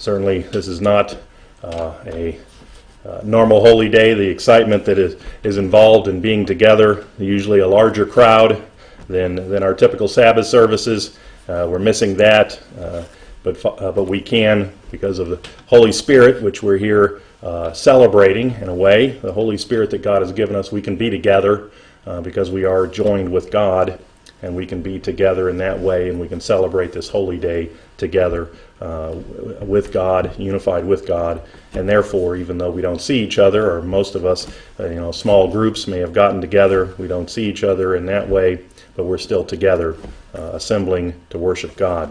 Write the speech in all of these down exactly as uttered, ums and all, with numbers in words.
certainly this is not uh, a uh, normal holy day. The excitement that is, is involved in being together, usually a larger crowd than, than our typical Sabbath services. Uh, we're missing that, uh, but, uh, but we can, because of the Holy Spirit, which we're here uh, celebrating in a way, the Holy Spirit that God has given us, we can be together uh, because we are joined with God, and we can be together in that way, and we can celebrate this holy day together uh, with God, unified with God, and therefore, even though we don't see each other, or most of us, uh, you know, small groups may have gotten together, we don't see each other in that way, but we're still together, uh, assembling to worship God.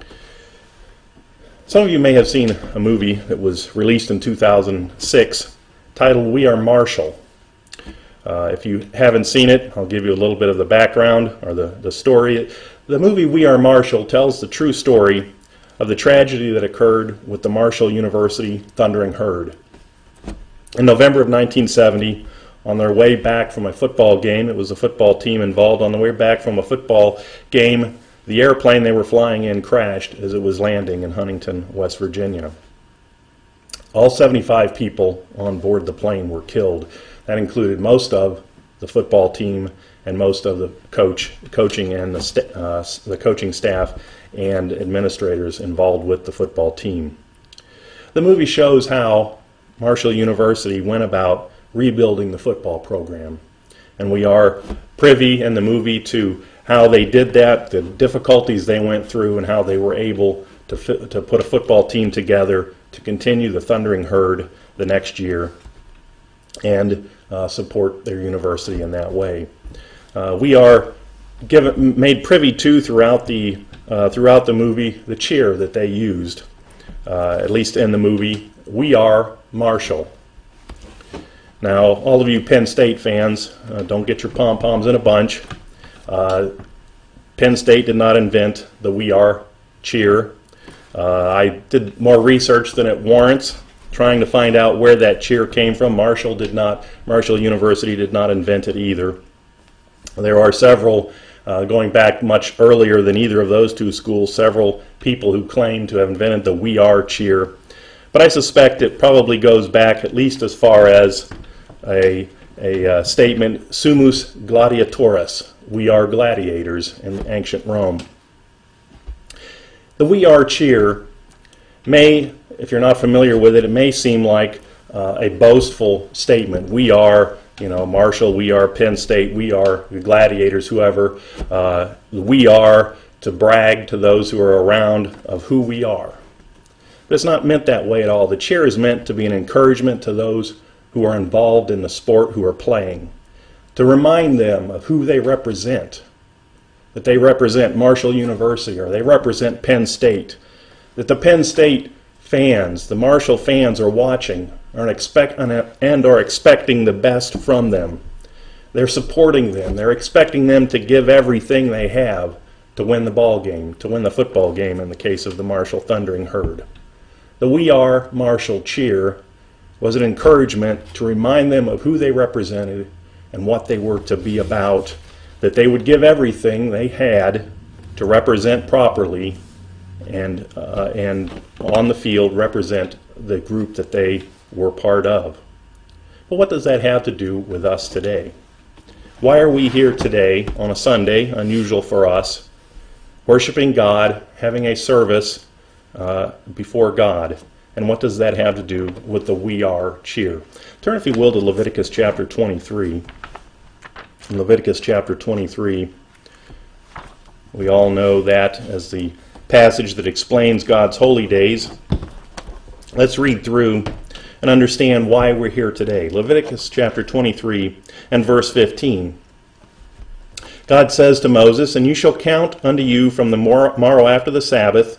Some of you may have seen a movie that was released in two thousand six titled We Are Marshall. Uh, if you haven't seen it, I'll give you a little bit of the background or the, the story. The movie We Are Marshall tells the true story of the tragedy that occurred with the Marshall University Thundering Herd. In November of nineteen seventy, on their way back from a football game, it was a football team involved, on the way back from a football game, the airplane they were flying in crashed as it was landing in Huntington, West Virginia. All seventy-five people on board the plane were killed. That included most of the football team and most of the coach, coaching and the, st- uh, the coaching staff and administrators involved with the football team. The movie shows how Marshall University went about rebuilding the football program. And we are privy in the movie to how they did that, the difficulties they went through, and how they were able to, fi- to put a football team together to continue the Thundering Herd the next year and uh, support their university in that way. Uh, we are given, made privy to throughout the uh, throughout the movie the cheer that they used, uh, at least in the movie. We are Marshall. Now, all of you Penn State fans, uh, don't get your pom-poms in a bunch. Uh, Penn State did not invent the We Are cheer. Uh, I did more research than it warrants, trying to find out where that cheer came from. Marshall did not, Marshall University did not invent it either. There are several, uh, going back much earlier than either of those two schools, several people who claim to have invented the We Are cheer. But I suspect it probably goes back at least as far as a, a uh, statement, Sumus Gladiatoris, we are gladiators in ancient Rome. The We Are cheer may, if you're not familiar with it, it may seem like uh, a boastful statement. We are, you know, Marshall, we are Penn State, we are the gladiators, whoever. Uh, we are to brag to those who are around of who we are. But it's not meant that way at all. The cheer is meant to be an encouragement to those who are involved in the sport, who are playing, to remind them of who they represent, that they represent Marshall University or they represent Penn State, that the Penn State fans, the Marshall fans are watching are expect, and are expecting the best from them. They're supporting them. They're expecting them to give everything they have to win the ball game, to win the football game in the case of the Marshall Thundering Herd. The We Are Marshall cheer was an encouragement to remind them of who they represented and what they were to be about, that they would give everything they had to represent properly and uh, and on the field represent the group that they were part of. But what does that have to do with us today? Why are we here today on a Sunday, unusual for us, worshiping God, having a service uh, before God? And what does that have to do with the We Are cheer? Turn, if you will, to Leviticus chapter twenty-three. In Leviticus chapter twenty-three, we all know that as the passage that explains God's holy days. Let's read through and understand why we're here today. Leviticus chapter twenty-three and verse fifteen. God says to Moses, "And you shall count unto you from the morrow after the Sabbath,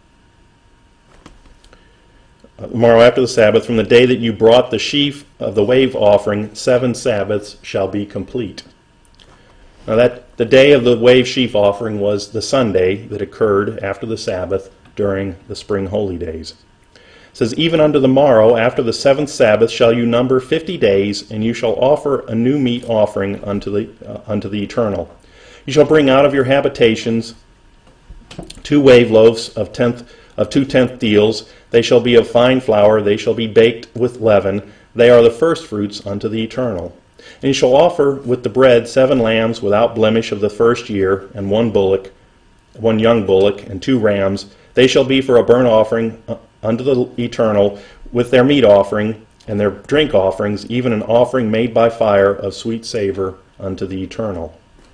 Tomorrow after the Sabbath, from the day that you brought the sheaf of the wave offering, seven Sabbaths shall be complete." Now that the day of the wave sheaf offering was the Sunday that occurred after the Sabbath during the spring holy days. It says, "Even unto the morrow after the seventh Sabbath shall you number fifty days, and you shall offer a new meat offering unto the uh, unto the Eternal. You shall bring out of your habitations two wave loaves of tenth of two-tenth deals. They shall be of fine flour. They shall be baked with leaven. They are the firstfruits unto the Eternal. And you shall offer with the bread seven lambs without blemish of the first year, and one bullock, one young bullock, and two rams. They shall be for a burnt offering unto the Eternal, with their meat offering and their drink offerings, even an offering made by fire of sweet savor unto the Eternal.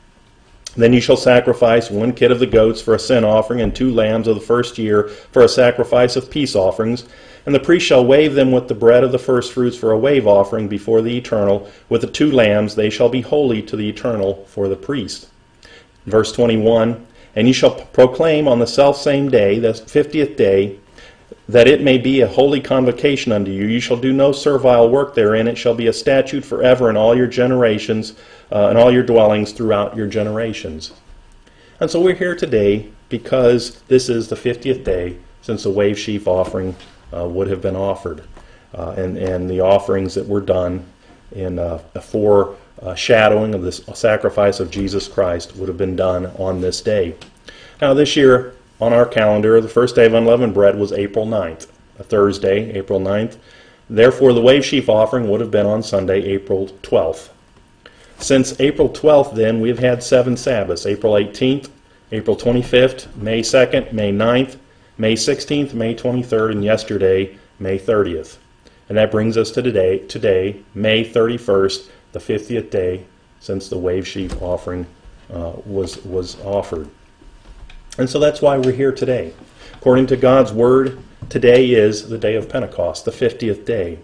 Then you shall sacrifice one kid of the goats for a sin offering, and two lambs of the first year for a sacrifice of peace offerings. And the priest shall wave them with the bread of the firstfruits for a wave offering before the Eternal. With the two lambs they shall be holy to the Eternal for the priest. Verse twenty-one, and ye shall proclaim on the selfsame day, the fiftieth day, that it may be a holy convocation unto you. You shall do no servile work therein. It shall be a statute forever in all your generations, uh, in all your dwellings throughout your generations. And so we're here today because this is the fiftieth day since the wave sheaf offering uh, would have been offered. Uh, and, and the offerings that were done in uh, a foreshadowing of the sacrifice of Jesus Christ would have been done on this day. Now this year, on our calendar, the first day of unleavened bread was April ninth, a Thursday, April ninth. Therefore, the wave sheaf offering would have been on Sunday, April twelfth. Since April twelfth, then, we've had seven Sabbaths: April eighteenth, April twenty-fifth, May second, May ninth, May sixteenth, May twenty-third, and yesterday, May thirtieth. And that brings us to today, today May thirty-first, the fiftieth day since the wave sheaf offering uh, was, was offered. And so that's why we're here today. According to God's Word, today is the day of Pentecost, the fiftieth day.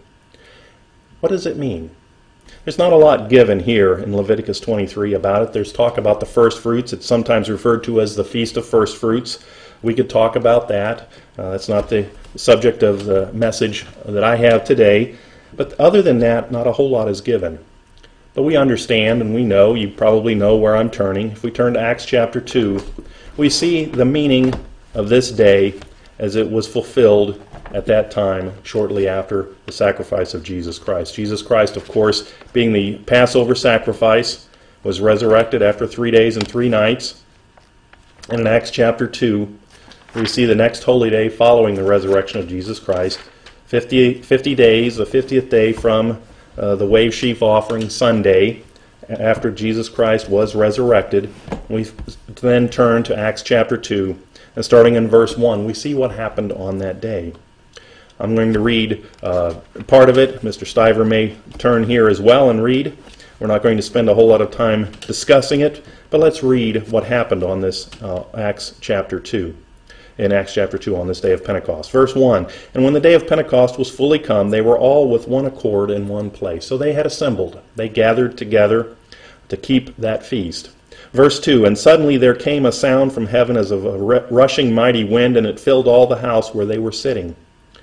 What does it mean? There's not a lot given here in Leviticus twenty-three about it. There's talk about the first fruits. It's sometimes referred to as the Feast of First Fruits. We could talk about that. Uh, that's not the subject of the message that I have today. But other than that, not a whole lot is given. But we understand and we know, you probably know where I'm turning. If we turn to Acts chapter two, we see the meaning of this day as it was fulfilled at that time, shortly after the sacrifice of Jesus Christ. Jesus Christ, of course, being the Passover sacrifice, was resurrected after three days and three nights. And in Acts chapter two, we see the next holy day following the resurrection of Jesus Christ, fifty, fifty days, the fiftieth day from uh, the wave sheaf offering Sunday, after Jesus Christ was resurrected. We then turn to Acts chapter two, and starting in verse one, we see what happened on that day. I'm going to read uh, part of it. Mister Stiver may turn here as well and read. We're not going to spend a whole lot of time discussing it, but let's read what happened on this uh, Acts chapter two. In Acts chapter two on this day of Pentecost. Verse one, and when the day of Pentecost was fully come, they were all with one accord in one place. So they had assembled. They gathered together to keep that feast. Verse two, and suddenly there came a sound from heaven as of a rushing mighty wind, and it filled all the house where they were sitting.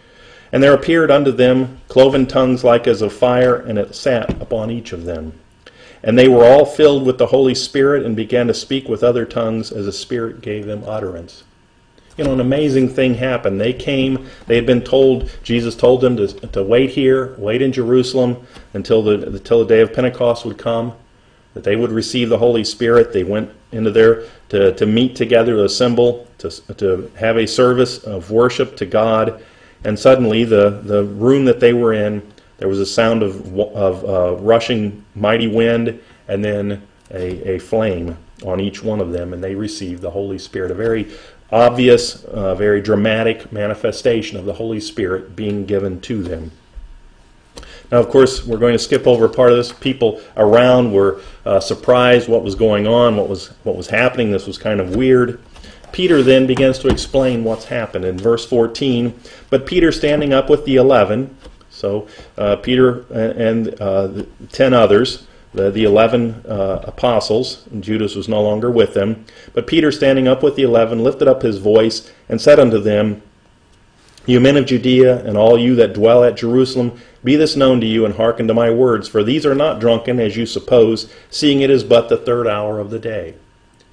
And there appeared unto them cloven tongues like as of fire, and it sat upon each of them. And they were all filled with the Holy Spirit, and began to speak with other tongues as the Spirit gave them utterance. You know, an amazing thing happened. They came, they had been told, Jesus told them to, to wait here, wait in Jerusalem until the, until the day of Pentecost would come, that they would receive the Holy Spirit. They went into there to, to meet together, to assemble, to, to have a service of worship to God. And suddenly, the, the room that they were in, there was a sound of, of uh, rushing mighty wind, and then a, a flame on each one of them, and they received the Holy Spirit. A very obvious, uh, very dramatic manifestation of the Holy Spirit being given to them. Now, of course, we're going to skip over part of this. People around were uh, surprised what was going on, what was what was happening. This was kind of weird. Peter then begins to explain what's happened in verse fourteen. But Peter, standing up with the eleven, so uh, Peter and uh, the ten others, the, the eleven uh, apostles, and Judas was no longer with them, but Peter, standing up with the eleven, lifted up his voice and said unto them, You men of Judea, and all you that dwell at Jerusalem, be this known to you, and hearken to my words, for these are not drunken, as you suppose, seeing it is but the third hour of the day.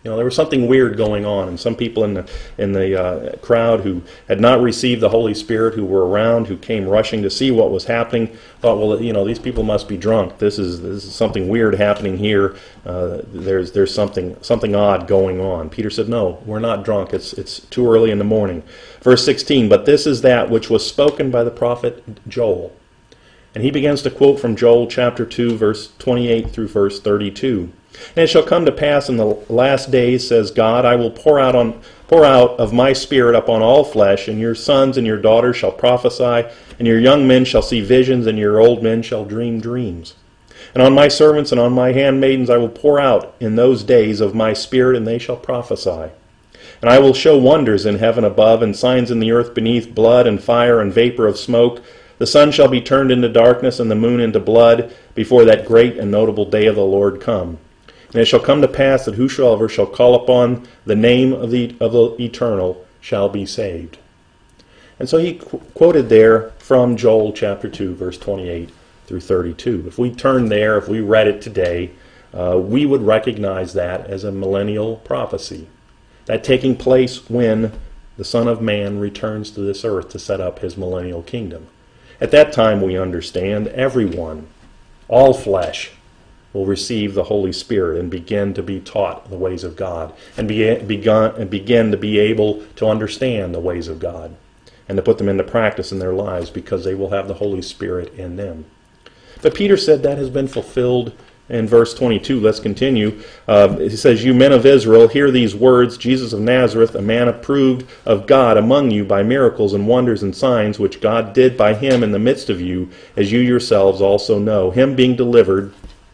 You know, there was something weird going on, and some people in the in the uh, crowd who had not received the Holy Spirit, who were around, who came rushing to see what was happening, thought, well, you know, these people must be drunk. This is this is something weird happening here. Uh, there's there's something something odd going on. Peter said, no, we're not drunk. It's it's too early in the morning. Verse sixteen, but this is that which was spoken by the prophet Joel. And he begins to quote from Joel chapter two, verse twenty-eight through verse thirty-two. And it shall come to pass in the last days, says God, I will pour out on pour out of my Spirit upon all flesh, and your sons and your daughters shall prophesy, and your young men shall see visions, and your old men shall dream dreams. And on my servants and on my handmaidens I will pour out in those days of my Spirit, and they shall prophesy. And I will show wonders in heaven above, and signs in the earth beneath, blood and fire and vapor of smoke. The sun shall be turned into darkness, and the moon into blood, before that great and notable day of the Lord come. And it shall come to pass that whosoever shall call upon the name of the, of the Eternal shall be saved. And so he qu- quoted there from Joel chapter two, verse twenty-eight through thirty-two. If we turned there, if we read it today, uh, we would recognize that as a millennial prophecy. That taking place when the Son of Man returns to this earth to set up his millennial kingdom. At that time, we understand, everyone, all flesh, will receive the Holy Spirit and begin to be taught the ways of God, and, be, begun, and begin to be able to understand the ways of God, and to put them into practice in their lives, because they will have the Holy Spirit in them. But Peter said that has been fulfilled in verse twenty-two. Let's continue. Uh, he says, you men of Israel, hear these words, Jesus of Nazareth, a man approved of God among you by miracles and wonders and signs, which God did by him in the midst of you, as you yourselves also know, him being delivered.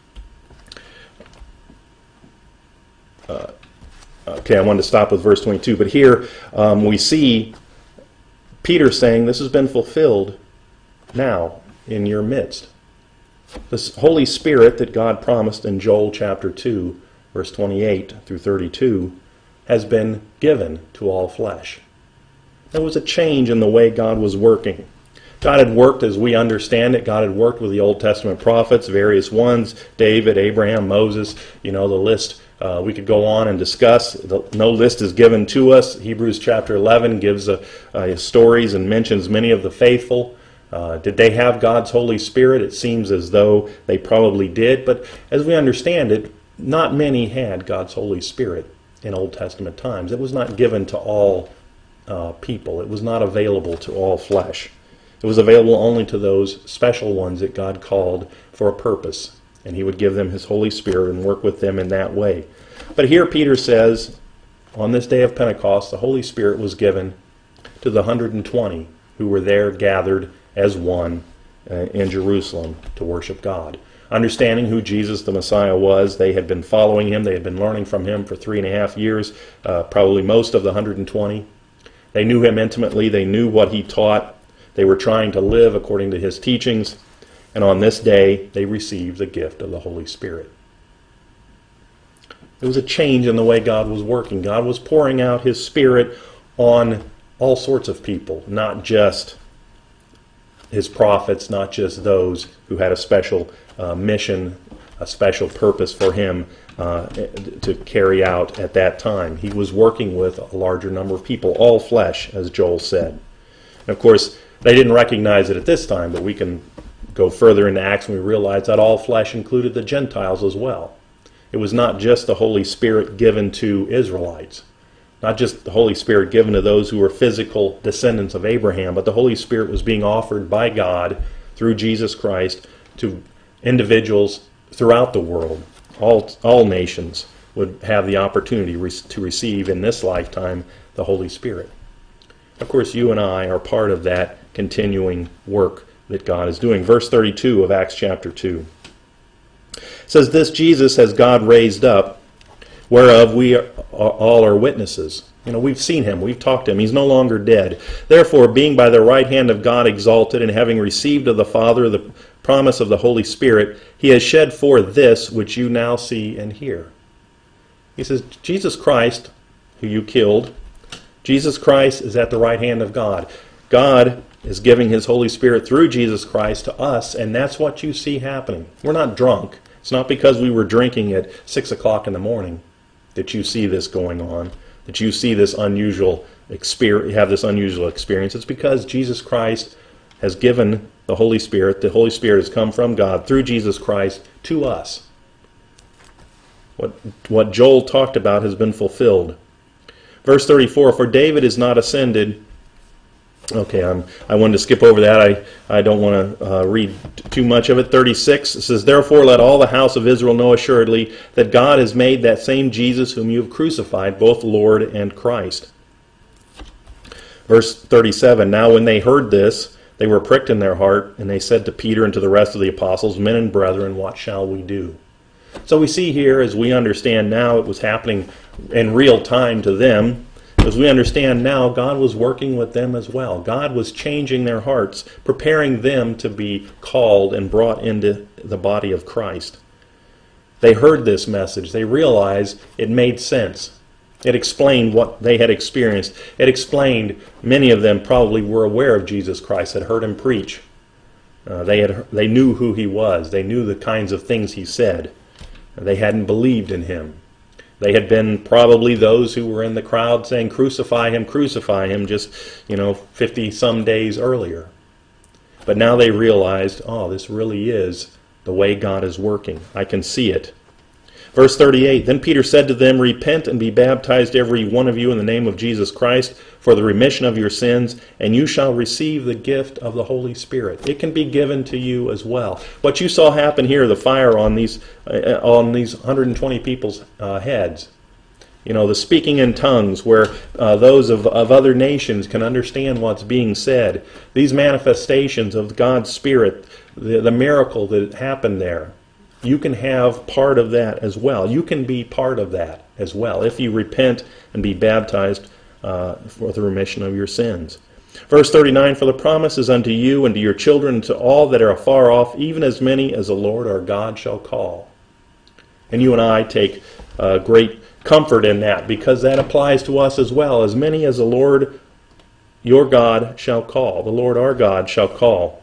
Uh, okay, I wanted to stop with verse twenty-two, but here um, we see Peter saying, this has been fulfilled now in your midst. This Holy Spirit that God promised in Joel chapter two, verse twenty-eight through thirty-two, has been given to all flesh. There was a change in the way God was working. God had worked, as we understand it, God had worked with the Old Testament prophets, various ones, David, Abraham, Moses, you know, the list uh, we could go on and discuss. The, no list is given to us. Hebrews chapter eleven gives uh, uh, stories and mentions many of the faithful. Uh, did they have God's Holy Spirit? It seems as though they probably did, but as we understand it, not many had God's Holy Spirit in Old Testament times. It was not given to all uh, people. It was not available to all flesh. It was available only to those special ones that God called for a purpose, and he would give them his Holy Spirit and work with them in that way. But here Peter says, on this day of Pentecost, the Holy Spirit was given to the one hundred twenty who were there gathered as one uh, in Jerusalem to worship God. Understanding who Jesus the Messiah was, they had been following him, they had been learning from him for three and a half years, uh, probably most of the one hundred twenty. They knew him intimately, they knew what he taught, they were trying to live according to his teachings, and on this day they received the gift of the Holy Spirit. There was a change in the way God was working. God was pouring out his Spirit on all sorts of people, not just his prophets, not just those who had a special uh, mission, a special purpose for him uh, to carry out at that time. He was working with a larger number of people, all flesh, as Joel said. And of course, they didn't recognize it at this time, but we can go further into Acts and we realize that all flesh included the Gentiles as well. It was not just the Holy Spirit given to Israelites, not just the Holy Spirit given to those who were physical descendants of Abraham, but the Holy Spirit was being offered by God through Jesus Christ to individuals throughout the world. All, all nations would have the opportunity to receive in this lifetime the Holy Spirit. Of course, you and I are part of that continuing work that God is doing. Verse thirty-two of Acts chapter two says, this Jesus has God raised up, whereof we are, all are witnesses. You know, we've seen him, we've talked to him, he's no longer dead. Therefore, being by the right hand of God exalted, and having received of the Father the promise of the Holy Spirit, he has shed forth this which you now see and hear. He says, Jesus Christ, who you killed, Jesus Christ is at the right hand of God. God is giving his Holy Spirit through Jesus Christ to us, and that's what you see happening. We're not drunk. It's not because we were drinking at six o'clock in the morning. that you see this going on, that you see this unusual experience, have this unusual experience. It's because Jesus Christ has given the Holy Spirit. The Holy Spirit has come from God through Jesus Christ to us. What, what Joel talked about has been fulfilled. Verse thirty-four, for David is not ascended. Okay, I'm, I wanted to skip over that. I, I don't want to uh, read t- too much of it. thirty-six, it says, therefore let all the house of Israel know assuredly that God has made that same Jesus whom you have crucified, both Lord and Christ. Verse thirty-seven, now when they heard this, they were pricked in their heart, and they said to Peter and to the rest of the apostles, men and brethren, what shall we do? So we see here, as we understand now, it was happening in real time to them. As we understand now, God was working with them as well. God was changing their hearts, preparing them to be called and brought into the body of Christ. They heard this message. They realized it made sense. It explained what they had experienced. It explained, many of them probably were aware of Jesus Christ, had heard him preach. Uh, they had, they knew who he was. They knew the kinds of things he said. They hadn't believed in him. They had been probably those who were in the crowd saying, crucify him, crucify him, just, you know, fifty-some days earlier. But now they realized, oh, this really is the way God is working. I can see it. Verse thirty-eight, then Peter said to them, repent and be baptized every one of you in the name of Jesus Christ for the remission of your sins, and you shall receive the gift of the Holy Spirit. It can be given to you as well. What you saw happen here, the fire on these uh, on these one hundred twenty people's uh, heads, you know, the speaking in tongues where uh, those of, of other nations can understand what's being said, these manifestations of God's Spirit, the, the miracle that happened there, you can have part of that as well. You can be part of that as well if you repent and be baptized uh, for the remission of your sins. Verse thirty-nine, for the promise is unto you and to your children and to all that are afar off, even as many as the Lord our God shall call. And you and I take uh, great comfort in that, because that applies to us as well. As many as the Lord your God shall call. The Lord our God shall call.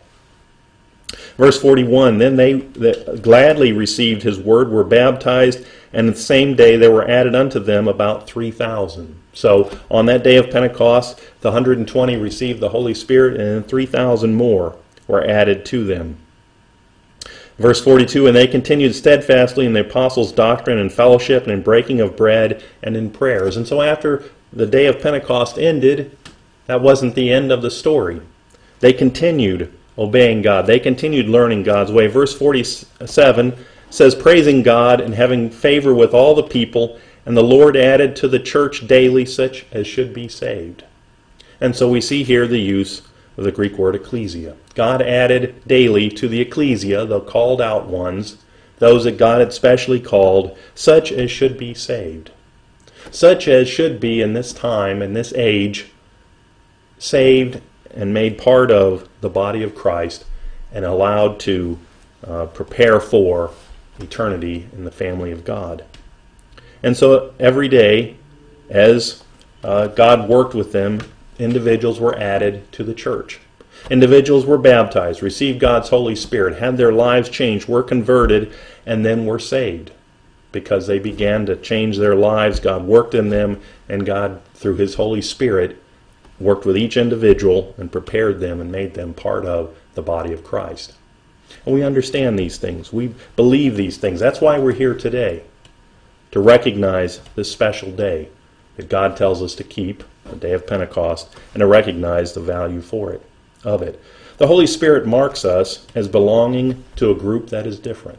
Verse forty-one, then they that gladly received his word were baptized, and the same day there were added unto them about three thousand. So on that day of Pentecost, the one hundred twenty received the Holy Spirit, and three thousand more were added to them. Verse forty-two, and they continued steadfastly in the apostles' doctrine and fellowship and in breaking of bread and in prayers. And so after the day of Pentecost ended, that wasn't the end of the story. They continued obeying God. They continued learning God's way. Verse forty-seven says, praising God and having favor with all the people, and the Lord added to the church daily such as should be saved. And so we see here the use of the Greek word ecclesia. God added daily to the ecclesia, the called out ones, those that God had specially called, such as should be saved. Such as should be in this time, in this age, saved and made part of the body of Christ and allowed to uh, prepare for eternity in the family of God. And so every day, as uh, God worked with them, individuals were added to the church. Individuals were baptized, received God's Holy Spirit, had their lives changed, were converted, and then were saved. Because they began to change their lives, God worked in them, and God, through His Holy Spirit, worked with each individual and prepared them and made them part of the body of Christ. And we understand these things. We believe these things. That's why we're here today, to recognize this special day that God tells us to keep, the day of Pentecost, and to recognize the value for it, of it. The Holy Spirit marks us as belonging to a group that is different.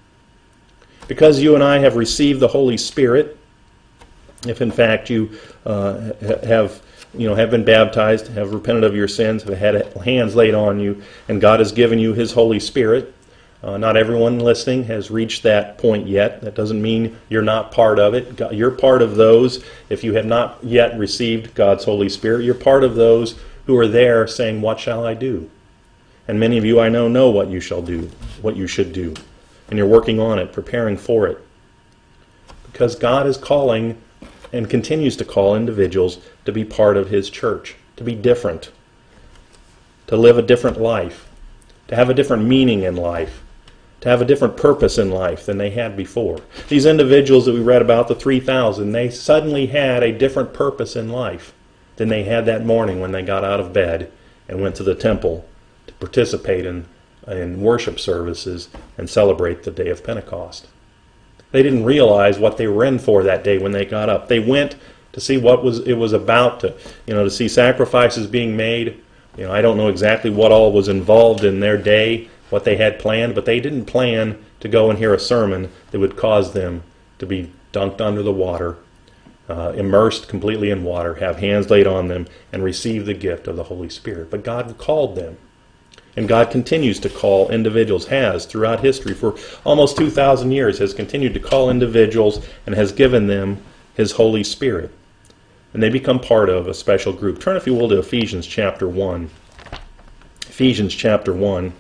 Because you and I have received the Holy Spirit, if in fact you uh, have you know, have been baptized, have repented of your sins, have had hands laid on you, and God has given you His Holy Spirit. Uh, not everyone listening has reached that point yet. That doesn't mean you're not part of it. God, you're part of those, if you have not yet received God's Holy Spirit, you're part of those who are there saying, what shall I do? And many of you I know know what you shall do, what you should do. And you're working on it, preparing for it. Because God is calling and continues to call individuals to be part of His church, to be different, to live a different life, to have a different meaning in life, to have a different purpose in life than they had before. These individuals that we read about, the three thousand, they suddenly had a different purpose in life than they had that morning when they got out of bed and went to the temple to participate in, in worship services and celebrate the day of Pentecost. They didn't realize what they were in for that day when they got up. They went to see what was it was about, to you know, to see sacrifices being made. You know, I don't know exactly what all was involved in their day, what they had planned, but they didn't plan to go and hear a sermon that would cause them to be dunked under the water, uh, immersed completely in water, have hands laid on them, and receive the gift of the Holy Spirit. But God called them. And God continues to call individuals, has throughout history for almost two thousand years, has continued to call individuals and has given them His Holy Spirit. And they become part of a special group. Turn, if you will, to Ephesians chapter one. Ephesians chapter one.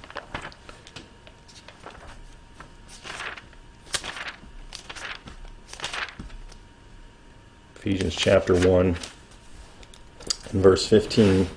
Ephesians chapter one and verse fifteen.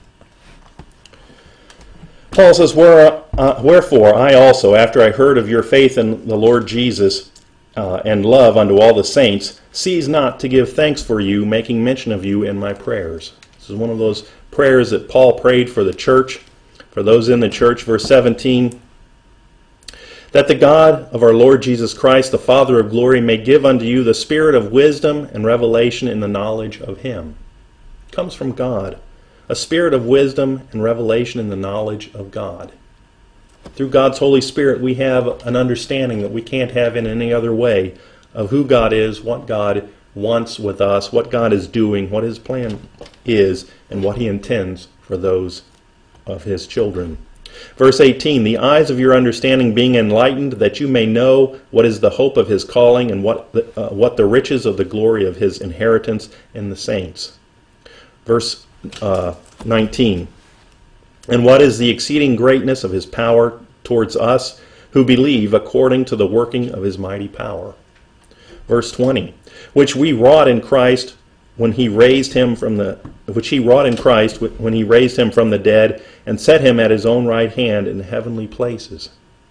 Paul says, Where, uh, Wherefore I also, after I heard of your faith in the Lord Jesus uh, and love unto all the saints, cease not to give thanks for you, making mention of you in my prayers. This is one of those prayers that Paul prayed for the church, for those in the church. Verse seventeen, that the God of our Lord Jesus Christ, the Father of glory, may give unto you the spirit of wisdom and revelation in the knowledge of Him. It comes from God. A spirit of wisdom and revelation in the knowledge of God. Through God's Holy Spirit, we have an understanding that we can't have in any other way of who God is, what God wants with us, what God is doing, what His plan is, and what He intends for those of His children. Verse eighteen, the eyes of your understanding being enlightened, that you may know what is the hope of His calling, and what the, uh, what the riches of the glory of His inheritance in the saints. Verse uh, nineteen, and what is the exceeding greatness of His power towards us who believe, according to the working of His mighty power. Verse twenty, which we wrought in Christ when He raised Him from the which He wrought in Christ when He raised Him from the dead and set Him at His own right hand in heavenly places.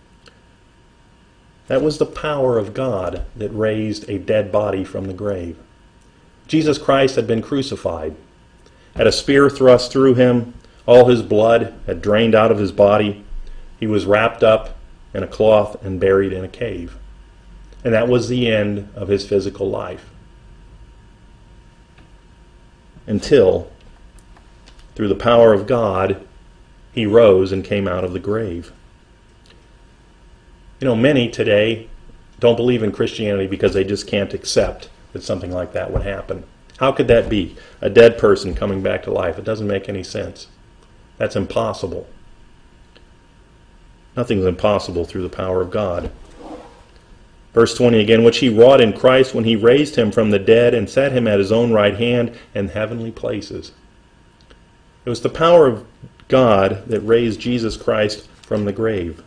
That was the power of God that raised a dead body from the grave. Jesus Christ had been crucified, had a spear thrust through Him, all His blood had drained out of His body. He was wrapped up in a cloth and buried in a cave. And that was the end of His physical life. Until, through the power of God, He rose and came out of the grave. You know, many today don't believe in Christianity because they just can't accept that something like that would happen. How could that be? A dead person coming back to life. It doesn't make any sense. That's impossible. Nothing's impossible through the power of God. Verse twenty again, which He wrought in Christ when He raised Him from the dead and set Him at His own right hand in heavenly places. It was the power of God that raised Jesus Christ from the grave.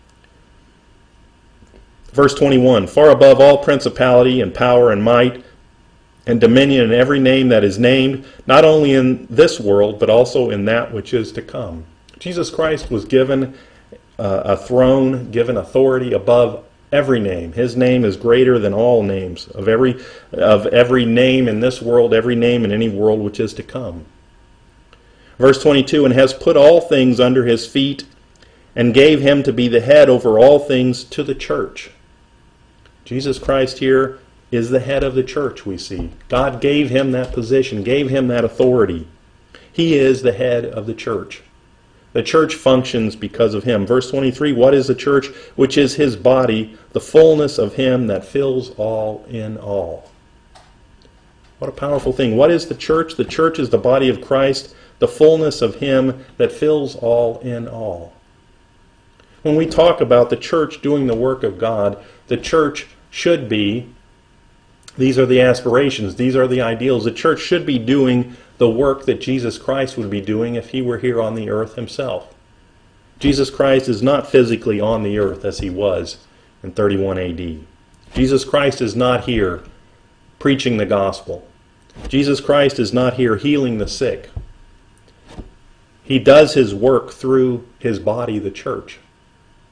Verse twenty-one, far above all principality and power and might and dominion and every name that is named, not only in this world, but also in that which is to come. Jesus Christ was given uh, a throne, given authority above every name. His name is greater than all names, of every of every name in this world, every name in any world which is to come. Verse twenty-two, and has put all things under His feet, and gave Him to be the head over all things to the church. Jesus Christ here is the head of the church, we see. God gave Him that position, gave Him that authority. He is the head of the church. The church functions because of Him. Verse twenty-three, what is the church? Which is His body, the fullness of Him that fills all in all. What a powerful thing. What is the church? The church is the body of Christ, the fullness of Him that fills all in all. When we talk about the church doing the work of God, the church should be, these are the aspirations, these are the ideals. The church should be doing the work that Jesus Christ would be doing if He were here on the earth Himself. Jesus Christ is not physically on the earth as He was in thirty-one A D. Jesus Christ is not here preaching the gospel. Jesus Christ is not here healing the sick. He does His work through His body, the church.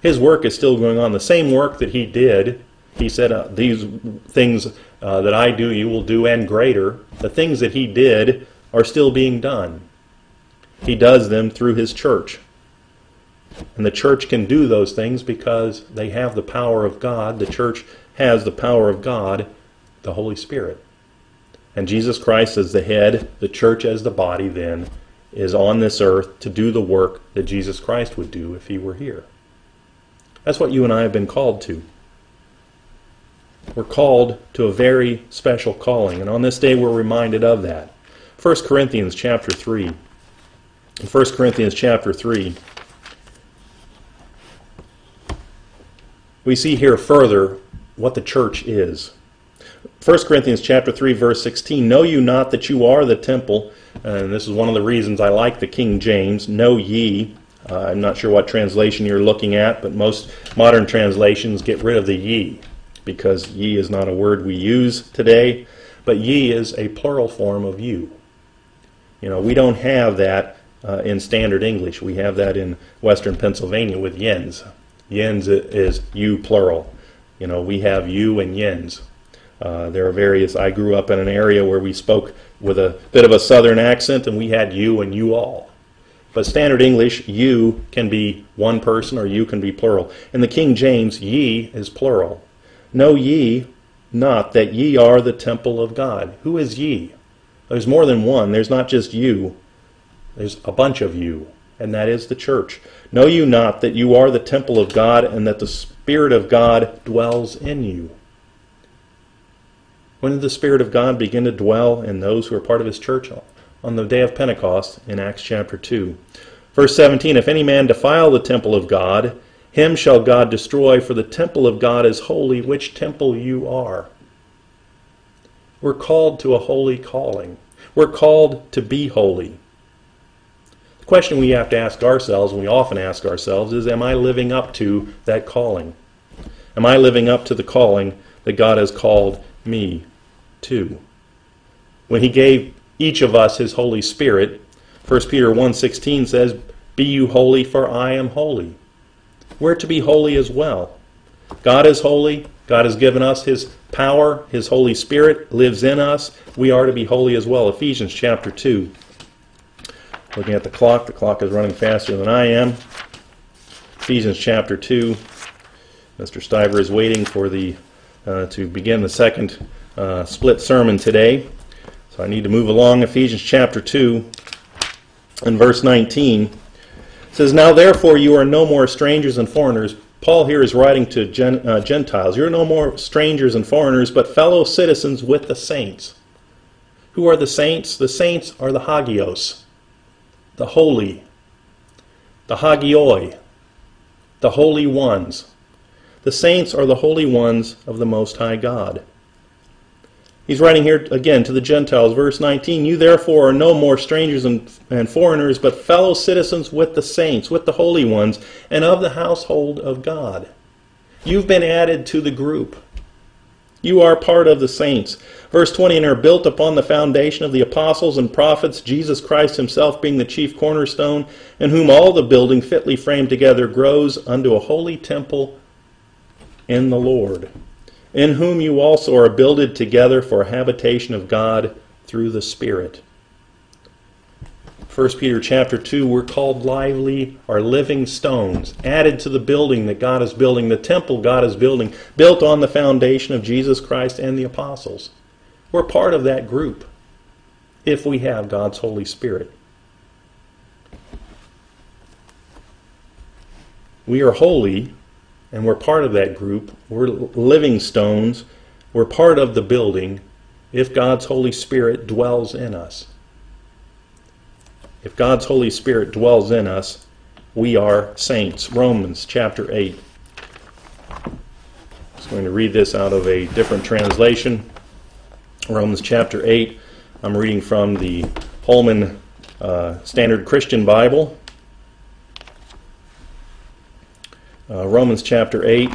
His work is still going on. The same work that he did, he said, uh, these things uh, that I do, you will do, and greater. The things that he did are still being done. He does them through his church. And the church can do those things because they have the power of God. The church has the power of God, the Holy Spirit. And Jesus Christ as the head, the church as the body then, is on this earth to do the work that Jesus Christ would do if he were here. That's what you and I have been called to. We're called to a very special calling, and on this day we're reminded of that. First Corinthians chapter three. In First Corinthians chapter three, we see here further what the church is. First Corinthians chapter three, verse sixteen, know you not that you are the temple, and this is one of the reasons I like the King James, know ye. Uh, I'm not sure what translation you're looking at, but most modern translations get rid of the ye, because ye is not a word we use today, but ye is a plural form of you. You know, we don't have that uh, in standard English. We have that in Western Pennsylvania with yens. Yens is you plural. You know, we have you and yens. Uh, there are various, I grew up in an area where we spoke with a bit of a southern accent, and we had you and you all. But standard English, you can be one person or you can be plural. In the King James, ye is plural. Know ye not that ye are the temple of God. Who is ye? There's more than one. There's not just you. There's a bunch of you, and that is the church. Know you not that you are the temple of God and that the Spirit of God dwells in you? When did the Spirit of God begin to dwell in those who are part of his church? On the day of Pentecost in Acts chapter two. Verse seventeen, if any man defile the temple of God, him shall God destroy, for the temple of God is holy, which temple you are. We're called to a holy calling. We're called to be holy. The question we have to ask ourselves, and we often ask ourselves, is am I living up to that calling? Am I living up to the calling that God has called me to? When he gave each of us his Holy Spirit, First Peter one sixteen says, be you holy, for I am holy. We're to be holy as well. God is holy. God has given us his power. His Holy Spirit lives in us. We are to be holy as well. Ephesians chapter two. Looking at the clock, the clock is running faster than I am. Ephesians chapter two. Mister Stiver is waiting for the uh, to begin the second uh, split sermon today. So I need to move along. Ephesians chapter two and verse nineteen. It says, now therefore you are no more strangers and foreigners. Paul here is writing to gen, uh, Gentiles. You're no more strangers and foreigners, but fellow citizens with the saints. Who are the saints? The saints are the hagios, the holy, the hagioi, the holy ones. The saints are the holy ones of the Most High God. He's writing here again to the Gentiles, verse nineteen, you therefore are no more strangers and, and foreigners, but fellow citizens with the saints, with the holy ones, and of the household of God. You've been added to the group. You are part of the saints. Verse twenty, and are built upon the foundation of the apostles and prophets, Jesus Christ himself being the chief cornerstone, in whom all the building fitly framed together grows unto a holy temple in the Lord, in whom you also are builded together for a habitation of God through the Spirit. First Peter chapter two, we're called lively or living stones, added to the building that God is building, the temple God is building, built on the foundation of Jesus Christ and the apostles. We're part of that group if we have God's Holy Spirit. We are holy, and we're part of that group. We're living stones. We're part of the building if God's Holy Spirit dwells in us. If God's Holy Spirit dwells in us, we are saints. Romans chapter eight. I'm just going to read this out of a different translation. Romans chapter eight. I'm reading from the Holman uh, Standard Christian Bible. Uh, Romans chapter eight.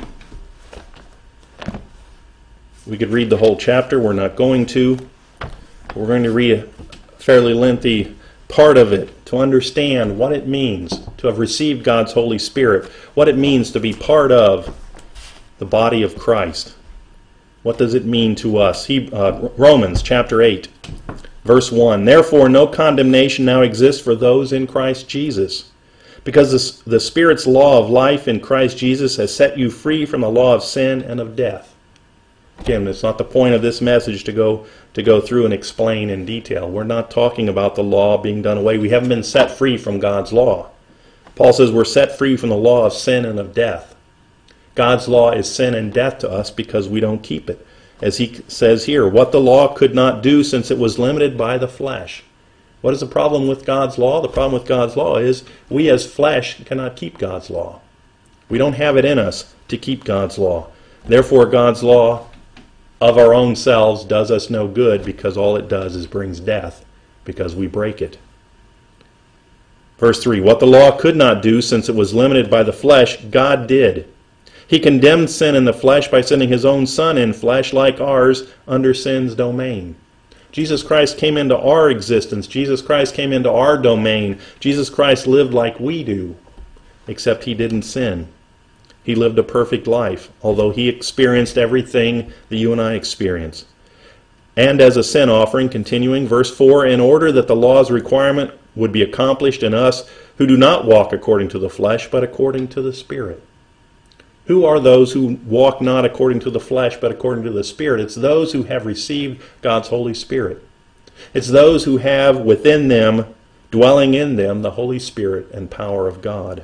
We could read the whole chapter. We're not going to. We're going to read a fairly lengthy part of it, to understand what it means to have received God's Holy Spirit, what it means to be part of the body of Christ. What does it mean to us? He, uh, Romans chapter eight, verse one. Therefore no condemnation now exists for those in Christ Jesus, because the, the Spirit's law of life in Christ Jesus has set you free from the law of sin and of death. Again, it's not the point of this message to go to go through and explain in detail. We're not talking about the law being done away. We haven't been set free from God's law. Paul says we're set free from the law of sin and of death. God's law is sin and death to us because we don't keep it. As he says here, what the law could not do since it was limited by the flesh. What is the problem with God's law? The problem with God's law is we as flesh cannot keep God's law. We don't have it in us to keep God's law. Therefore, God's law of our own selves does us no good, because all it does is brings death because we break it. Verse three, what the law could not do since it was limited by the flesh, God did. He condemned sin in the flesh by sending his own Son in flesh like ours under sin's domain. Jesus Christ came into our existence. Jesus Christ came into our domain. Jesus Christ lived like we do, except he didn't sin. He lived a perfect life, although he experienced everything that you and I experience. And as a sin offering, continuing, verse four, in order that the law's requirement would be accomplished in us who do not walk according to the flesh, but according to the Spirit. Who are those who walk not according to the flesh, but according to the Spirit? It's those who have received God's Holy Spirit. It's those who have within them, dwelling in them, the Holy Spirit and power of God.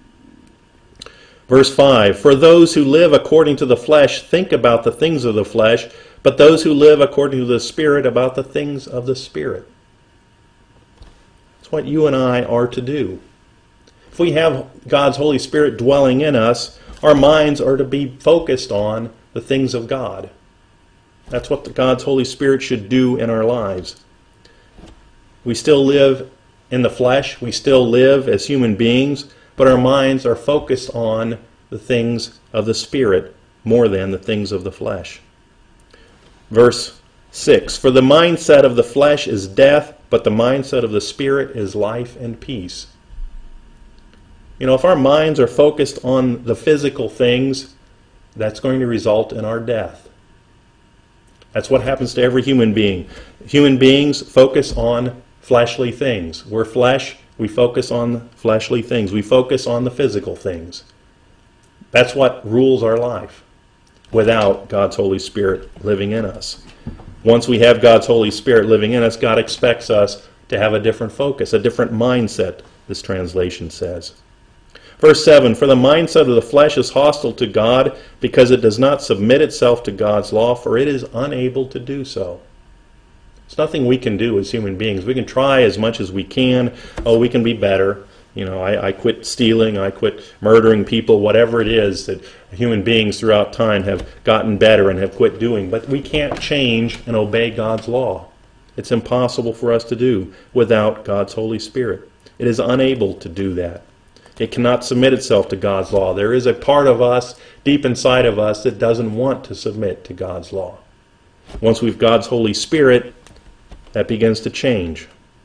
Verse five, for those who live according to the flesh think about the things of the flesh, but those who live according to the Spirit about the things of the Spirit. It's what you and I are to do. If we have God's Holy Spirit dwelling in us, our minds are to be focused on the things of God. That's what the God's Holy Spirit should do in our lives. We still live in the flesh. We still live as human beings, but our minds are focused on the things of the Spirit more than the things of the flesh. Verse six, for the mindset of the flesh is death, but the mindset of the Spirit is life and peace. You know, if our minds are focused on the physical things, that's going to result in our death. That's what happens to every human being. Human beings focus on fleshly things. We're flesh, we focus on fleshly things. We focus on the physical things. That's what rules our life without God's Holy Spirit living in us. Once we have God's Holy Spirit living in us, God expects us to have a different focus, a different mindset, this translation says. Verse seven, for the mindset of the flesh is hostile to God because it does not submit itself to God's law, for it is unable to do so. There's nothing we can do as human beings. We can try as much as we can. Oh, we can be better. You know, I, I quit stealing, I quit murdering people, whatever it is that human beings throughout time have gotten better and have quit doing. But we can't change and obey God's law. It's impossible for us to do without God's Holy Spirit. It is unable to do that. It cannot submit itself to God's law. There is a part of us, deep inside of us, that doesn't want to submit to God's law. Once we've God's Holy Spirit, that begins to change.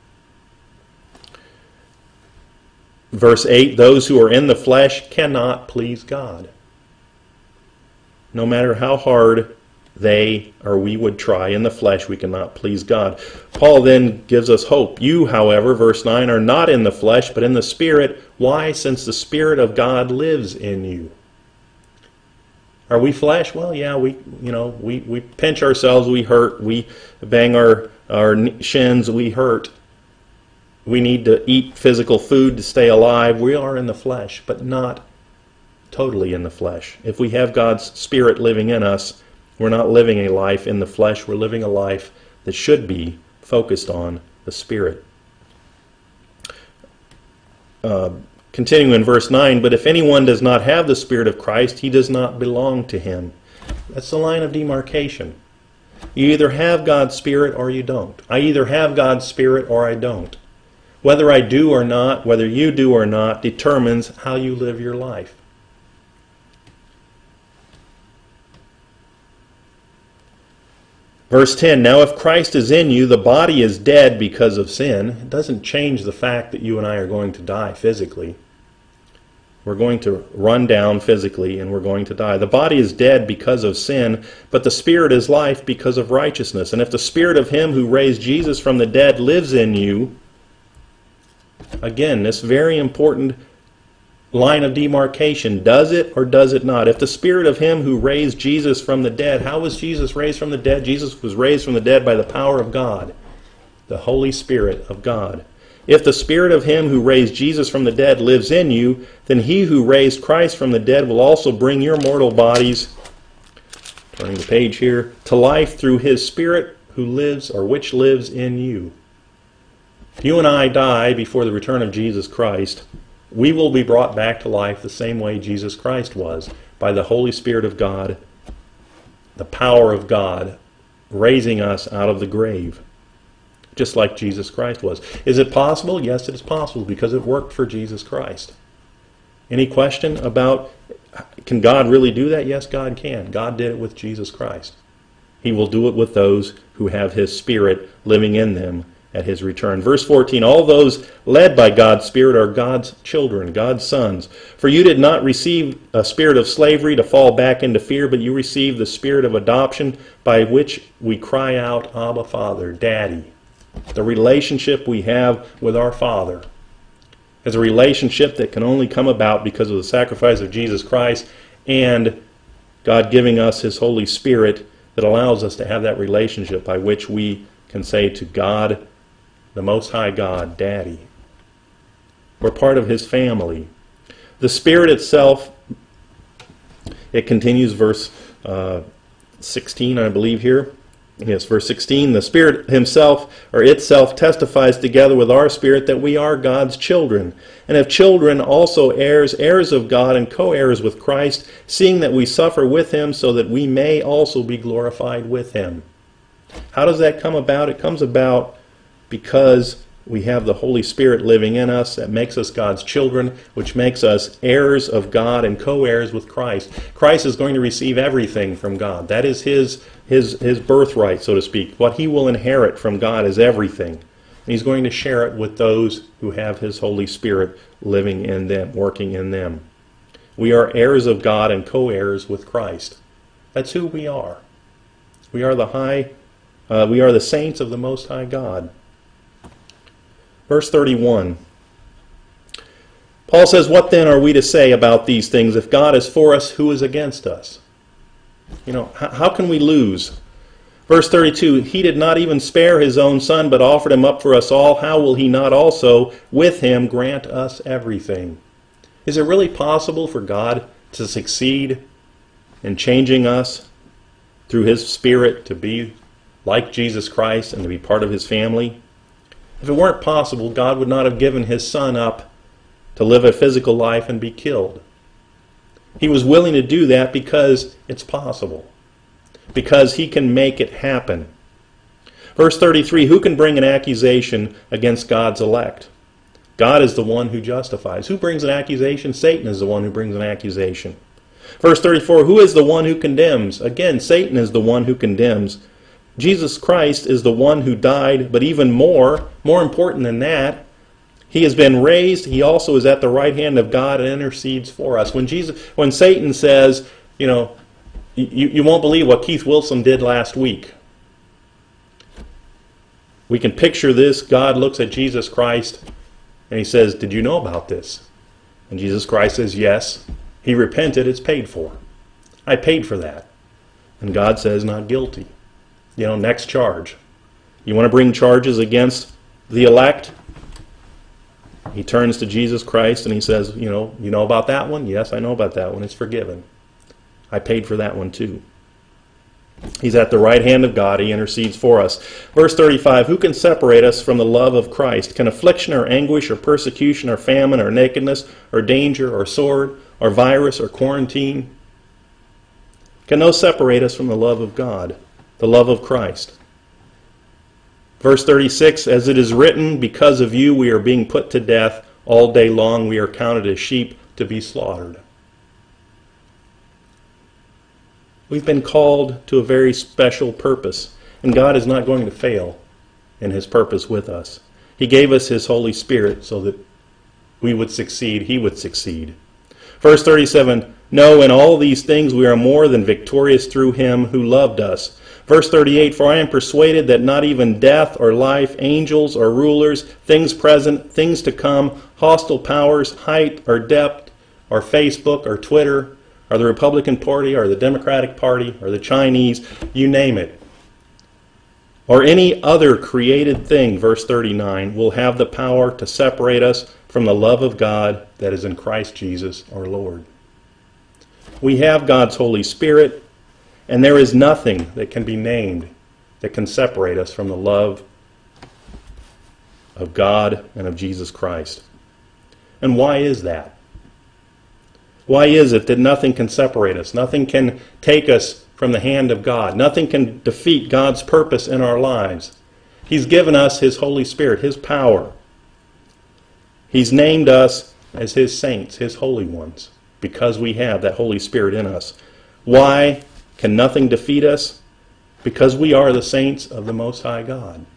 Verse eight, those who are in the flesh cannot please God. No matter how hard they or we would try in the flesh, we cannot please God. Paul then gives us hope. You, however, verse nine, are not in the flesh, but in the Spirit. Why? Since the Spirit of God lives in you. Are we flesh? Well, yeah, we you know we, we pinch ourselves, we hurt, we bang our, our shins, we hurt. We need to eat physical food to stay alive. We are in the flesh, but not totally in the flesh. If we have God's Spirit living in us, we're not living a life in the flesh. We're living a life that should be focused on the Spirit. Uh, continuing in verse nine, but if anyone does not have the Spirit of Christ, he does not belong to him. That's the line of demarcation. You either have God's Spirit or you don't. I either have God's Spirit or I don't. Whether I do or not, whether you do or not, determines how you live your life. Verse ten, now if Christ is in you, the body is dead because of sin. It doesn't change the fact that you and I are going to die physically. We're going to run down physically and we're going to die. The body is dead because of sin, but the spirit is life because of righteousness. And if the spirit of him who raised Jesus from the dead lives in you, again, this very important line of demarcation, does it or does it not? If the spirit of him who raised Jesus from the dead, how was Jesus raised from the dead? Jesus was raised from the dead by the power of God, the Holy Spirit of God. If the spirit of him who raised Jesus from the dead lives in you, then he who raised Christ from the dead will also bring your mortal bodies, turning the page here, to life through his spirit who lives or which lives in you. If you and I die before the return of Jesus Christ, we will be brought back to life the same way Jesus Christ was, by the Holy Spirit of God, the power of God, raising us out of the grave, just like Jesus Christ was. Is it possible? Yes, it is possible, because it worked for Jesus Christ. Any question about, can God really do that? Yes, God can. God did it with Jesus Christ. He will do it with those who have his Spirit living in them at his return. Verse fourteen, all those led by God's Spirit are God's children, God's sons. For you did not receive a spirit of slavery to fall back into fear, but you received the spirit of adoption by which we cry out, Abba, Father, Daddy. The relationship we have with our Father is a relationship that can only come about because of the sacrifice of Jesus Christ and God giving us his Holy Spirit that allows us to have that relationship by which we can say to God, the Most High God, Daddy. We're part of his family. The Spirit itself, it continues verse uh, sixteen, I believe here. Yes, verse sixteen, the Spirit himself, or itself, testifies together with our spirit that we are God's children. And if children, also heirs, heirs of God and co-heirs with Christ, seeing that we suffer with him so that we may also be glorified with him. How does that come about? It comes about because we have the Holy Spirit living in us that makes us God's children, which makes us heirs of God and co-heirs with Christ. Christ is going to receive everything from God. That is his, his, his birthright, so to speak. What he will inherit from God is everything. And he's going to share it with those who have his Holy Spirit living in them, working in them. We are heirs of God and co-heirs with Christ. That's who we are. We are the high, uh, we are the saints of the Most High God. Verse thirty-one. Paul says, what then are we to say about these things? If God is for us, who is against us? You know, how, how can we lose? Verse thirty-two, he did not even spare his own son, but offered him up for us all. How will he not also, with him, grant us everything? Is it really possible for God to succeed in changing us through his Spirit to be like Jesus Christ and to be part of his family? If it weren't possible, God would not have given his Son up to live a physical life and be killed. He was willing to do that because it's possible, because he can make it happen. Verse thirty-three, who can bring an accusation against God's elect? God is the one who justifies. Who brings an accusation? Satan is the one who brings an accusation. Verse thirty-four, who is the one who condemns? Again, Satan is the one who condemns. Jesus Christ is the one who died, but even more, more important than that, he has been raised. He also is at the right hand of God and intercedes for us. When Jesus, when Satan says, you know, you, you won't believe what Keith Wilson did last week. We can picture this. God looks at Jesus Christ and he says, did you know about this? And Jesus Christ says, yes. He repented. It's paid for. I paid for that. And God says, not guilty. You know, next charge. You want to bring charges against the elect? He turns to Jesus Christ and he says, you know, you know about that one? Yes, I know about that one. It's forgiven. I paid for that one too. He's at the right hand of God. He intercedes for us. Verse thirty-five, who can separate us from the love of Christ? Can affliction or anguish or persecution or famine or nakedness or danger or sword or virus or quarantine? Can those separate us from the love of God? The love of Christ. Verse thirty-six, as it is written, because of you we are being put to death. All day long we are counted as sheep to be slaughtered. We've been called to a very special purpose. And God is not going to fail in his purpose with us. He gave us his Holy Spirit so that we would succeed, he would succeed. Verse thirty-seven, no, in all these things we are more than victorious through him who loved us. Verse thirty-eight, for I am persuaded that not even death or life, angels or rulers, things present, things to come, hostile powers, height or depth, or Facebook or Twitter, or the Republican Party, or the Democratic Party, or the Chinese, you name it, or any other created thing, verse thirty-nine, will have the power to separate us from the love of God that is in Christ Jesus our Lord. We have God's Holy Spirit, and there is nothing that can be named that can separate us from the love of God and of Jesus Christ. And why is that? Why is it that nothing can separate us? Nothing can take us from the hand of God. Nothing can defeat God's purpose in our lives. He's given us his Holy Spirit, his power. He's named us as his saints, his holy ones, because we have that Holy Spirit in us. Why can nothing defeat us? Because we are the saints of the Most High God.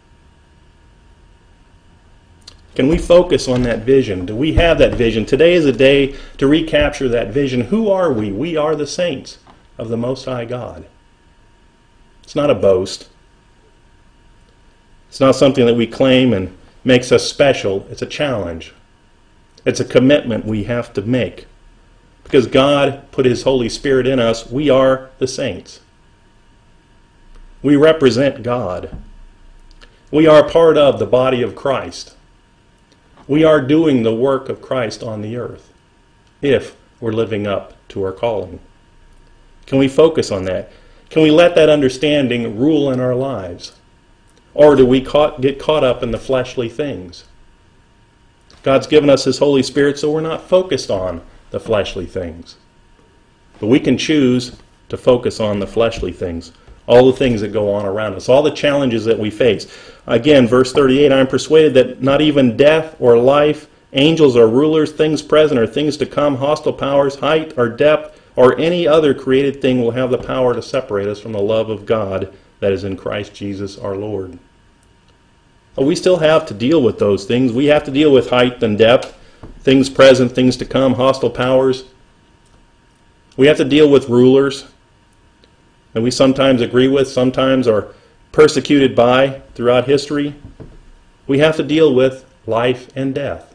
Can we focus on that vision? Do we have that vision? Today is a day to recapture that vision. Who are we? We are the saints of the Most High God. It's not a boast. It's not something that we claim and makes us special. It's a challenge. It's a commitment we have to make. Because God put his Holy Spirit in us, we are the saints. We represent God. We are part of the body of Christ. We are doing the work of Christ on the earth if we're living up to our calling. Can we focus on that? Can we let that understanding rule in our lives? Or do we caught, get caught up in the fleshly things? God's given us his Holy Spirit so we're not focused on the fleshly things. But we can choose to focus on the fleshly things, all the things that go on around us, all the challenges that we face. Again, verse thirty-eight, I am persuaded that not even death or life, angels or rulers, things present or things to come, hostile powers, height or depth, or any other created thing will have the power to separate us from the love of God that is in Christ Jesus our Lord. Well, we still have to deal with those things. We have to deal with height and depth, things present, things to come, hostile powers. We have to deal with rulers that we sometimes agree with, sometimes are persecuted by throughout history. We have to deal with life and death.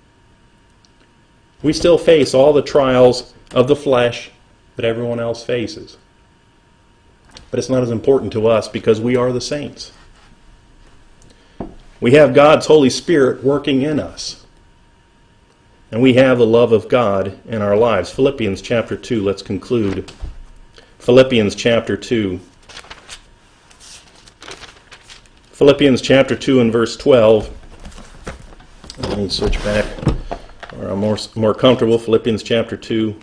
We still face all the trials of the flesh that everyone else faces. But it's not as important to us because we are the saints. We have God's Holy Spirit working in us. And we have the love of God in our lives. Philippians chapter two, let's conclude. Philippians chapter two. Philippians chapter two and verse twelve. Let me switch back where I'm more, more comfortable. Philippians chapter two.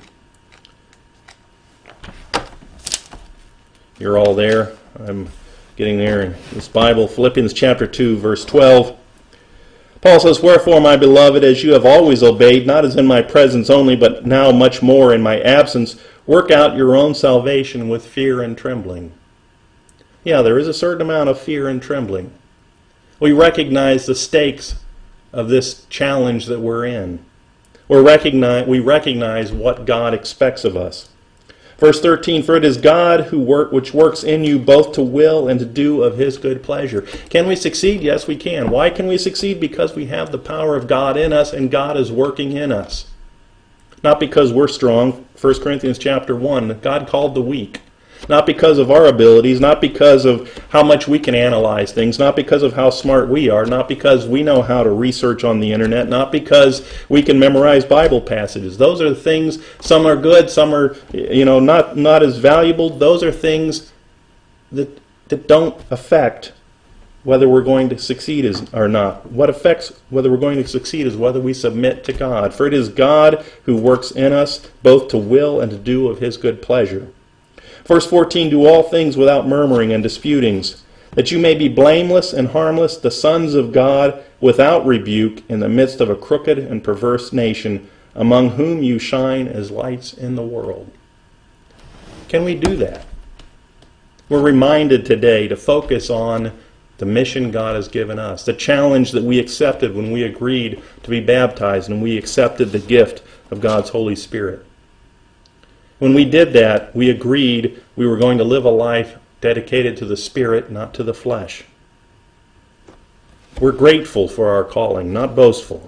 You're all there. I'm getting there in this Bible. Philippians chapter two, verse twelve. Paul says, wherefore, my beloved, as you have always obeyed, not as in my presence only, but now much more in my absence, work out your own salvation with fear and trembling. Yeah, there is a certain amount of fear and trembling. We recognize the stakes of this challenge that we're in. We're recognize, we recognize what God expects of us. Verse thirteen, for it is God who work, which works in you both to will and to do of his good pleasure. Can we succeed? Yes, we can. Why can we succeed? Because we have the power of God in us and God is working in us. Not because we're strong. First Corinthians chapter one, God called the weak. Not because of our abilities, not because of how much we can analyze things, not because of how smart we are, not because we know how to research on the internet, not because we can memorize Bible passages. Those are the things, some are good, some are, you know, not, not as valuable. Those are things that, that don't affect whether we're going to succeed is, or not. What affects whether we're going to succeed is whether we submit to God. For it is God who works in us both to will and to do of his good pleasure. Verse fourteen, do all things without murmuring and disputings, that you may be blameless and harmless, the sons of God, without rebuke, in the midst of a crooked and perverse nation, among whom you shine as lights in the world. Can we do that? We're reminded today to focus on the mission God has given us, the challenge that we accepted when we agreed to be baptized and we accepted the gift of God's Holy Spirit. When we did that, we agreed we were going to live a life dedicated to the Spirit, not to the flesh. We're grateful for our calling, not boastful.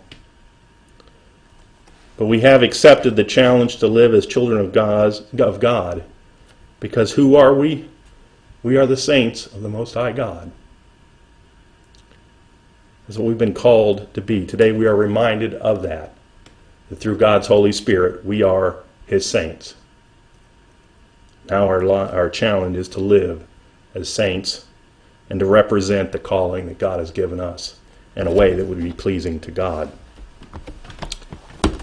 But we have accepted the challenge to live as children of God, because who are we? We are the saints of the Most High God. That's what we've been called to be. Today we are reminded of that, that through God's Holy Spirit we are His saints. Now our, our challenge is to live as saints and to represent the calling that God has given us in a way that would be pleasing to God.